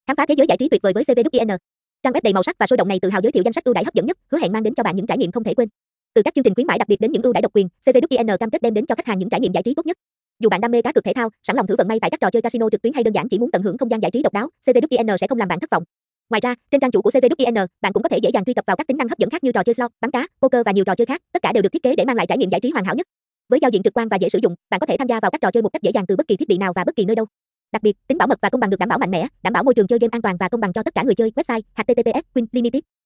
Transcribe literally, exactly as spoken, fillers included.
Khám phá thế giới giải trí tuyệt vời với xê vê kép i en. Trang web đầy màu sắc và sôi động này tự hào giới thiệu danh sách ưu đãi hấp dẫn nhất, hứa hẹn mang đến cho bạn những trải nghiệm không thể quên. Từ các chương trình khuyến mãi đặc biệt đến những ưu đãi độc quyền, xê vê kép i en cam kết đem đến cho khách hàng những trải nghiệm giải trí tốt nhất. Dù bạn đam mê cá cược thể thao, sẵn lòng thử vận may tại các trò chơi casino trực tuyến hay đơn giản chỉ muốn tận hưởng không gian giải trí độc đáo, xê vê kép i en sẽ không làm bạn thất vọng. Ngoài ra, trên trang chủ của xê vê kép i en, bạn cũng có thể dễ dàng truy cập vào các tính năng hấp dẫn khác như trò chơi slot, bắn cá, poker và nhiều trò chơi khác, tất cả đều được thiết kế để mang lại trải nghiệm giải trí hoàn hảo nhất. Với giao diện trực quan và dễ sử dụng, bạn có thể tham gia vào các trò chơi một cách dễ dàng từ bất kỳ thiết bị nào và bất kỳ nơi đâu. Đặc biệt, tính bảo mật và công bằng được đảm bảo mạnh mẽ, đảm bảo môi trường chơi game an toàn và công bằng cho tất cả người chơi. Website: h t t p s queen limited